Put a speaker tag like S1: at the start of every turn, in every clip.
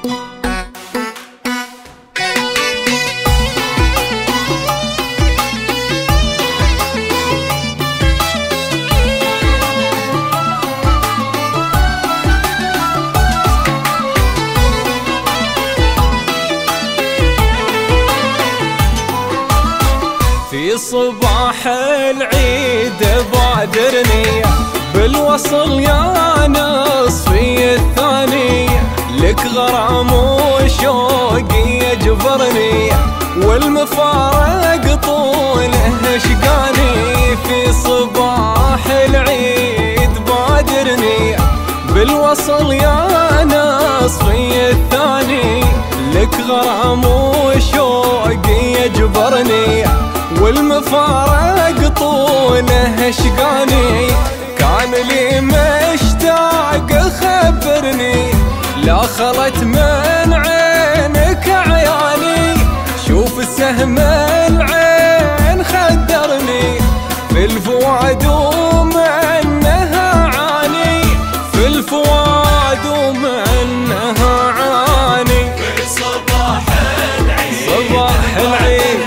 S1: في صباح العيد بادرني بالوصل يا نصفي الثاني، لك غرام وشوقي يجبرني والمفارق طوله اشقاني. في صباح العيد بادرني بالوصل يا نصفي الثاني، لك غرام وشوقي يجبرني والمفارق طوله اشقاني. كان لي مشتاق خبرني لا خلت من عينك عياني، شوف السهم العين خدرني في الفؤاد ومنها عاني، في الفؤاد ومنها عاني.
S2: في صباح العيد
S1: صباح العيد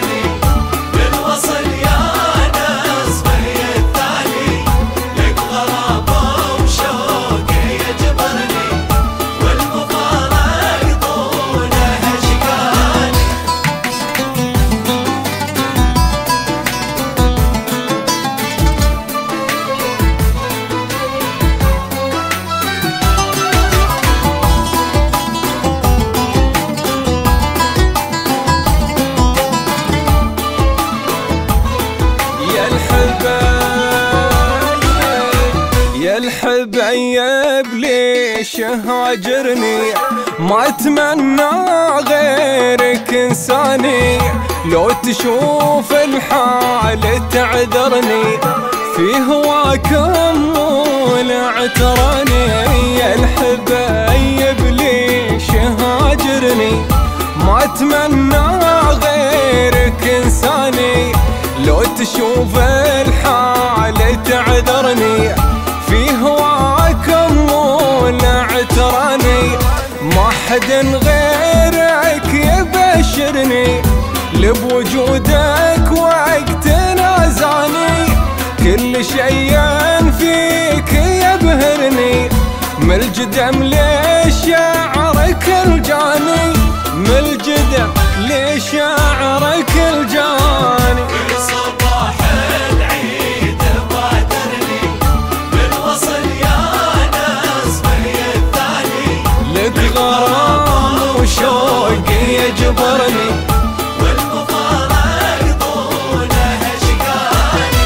S1: يا الحبايب ليش هاجرني، ما اتمنى غيرك انساني، لو تشوف الحال تعذرني في هواكم والعتراني. يا الحبايب ليش هاجرني، ما اتمنى غيرك انساني، لو تشوف الحال تعذرني في هواكم ولعتراني. ما حد غيرك يبشرني لبوجودك وقت نازاني، كل شيء فيك يبهرني من الجدم لشعرك الجاني، من الجدم لشعرك الجاني.
S2: في صباح العيد بادرني بالوصل يا نصفي الثاني،
S1: لك غرام وشوقي يجبرني
S2: والمفارق طوله اشقاني.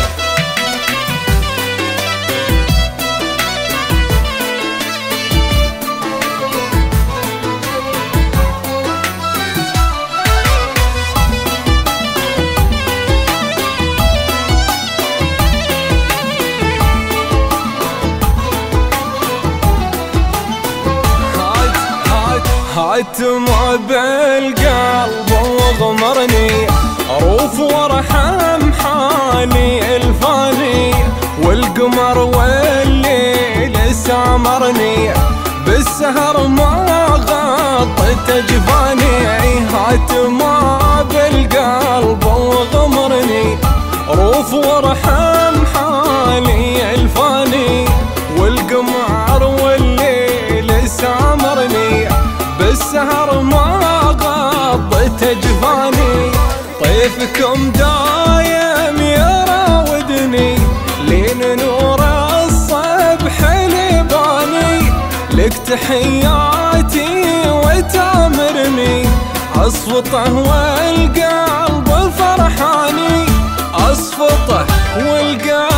S1: هاتم بالقلب وغمرني، روف وارحم حالي الفاني، والقمر والليل سامرني بالسهر ما غطت جفاني. هاتم بالقلب وغمرني، روف وارحم حالي الفاني، والقمر والليل سامرني بالسهر ما غضت جفاني. طيفكم دايم يراودني لين نور الصبح لباني، لك تحياتي وتامرني اصفطه والقلب فرحاني، اصفطه والقلب